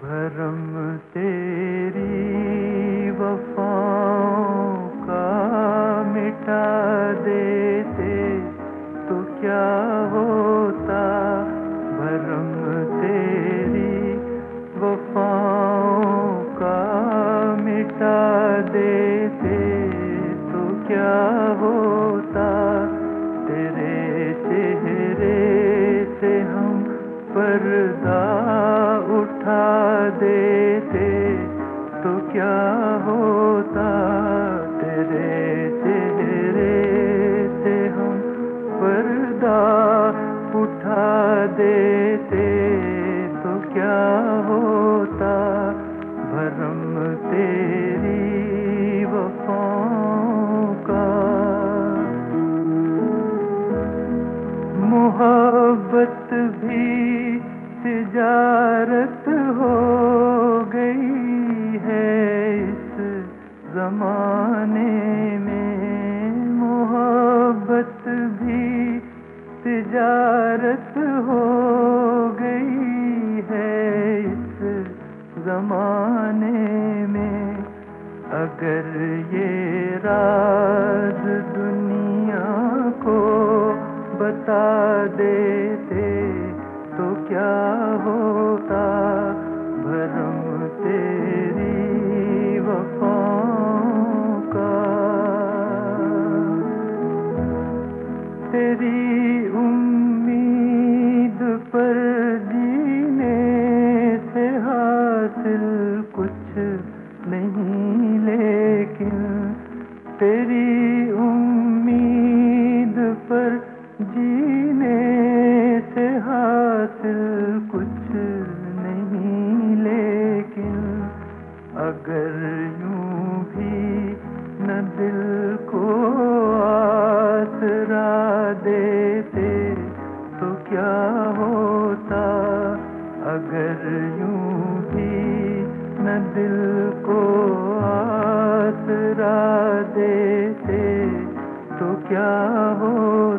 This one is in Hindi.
भरम तेरी वफाओं का मिटा देते तो क्या होता। भरम तेरी वफाओं का मिटा देते तो क्या होता। तेरे चेहरे से हम पर्दा उठा देते तो क्या होता। तेरे चेहरे से हम पर्दा उठा देते तो क्या होता। भरम तेरी वफाओं का। मोहब्बत भी तिजारत हो गई है इस जमाने में। मोहब्बत भी तिजारत हो गई है इस जमाने में। अगर ये राज दुनिया को बता देते तो क्या होता। भरम तेरी वफाओं का। तेरी उम्मीद पर जीने से हासिल कुछ नहीं, लेकिन तेरी उम्मीद पर जीने से हासिल कुछ नहीं, लेकिन अगर यूं भी न दिल को आसरा देते तो क्या होता। अगर यूं भी न दिल को आसरा देते तो क्या होता।